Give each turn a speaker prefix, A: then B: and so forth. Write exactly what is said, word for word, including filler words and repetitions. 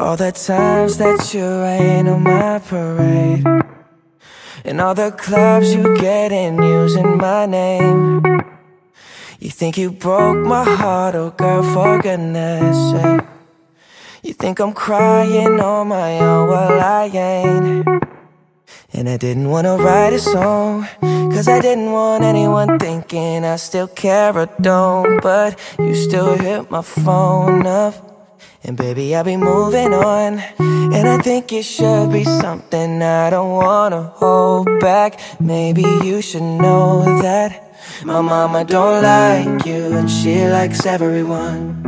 A: all the times that you rain on my parade, and all the clubs you get in using my name. You think you broke my heart, oh girl, for goodness sake. You think I'm crying on my own, well I ain't. And I didn't wanna write a song, cause I didn't want anyone thinking I still care or don't. But you still hit my phone up, and baby I'll be moving on. And I think it should be something I don't wanna hold back. Maybe you should know that my mama don't like you, and she likes everyone.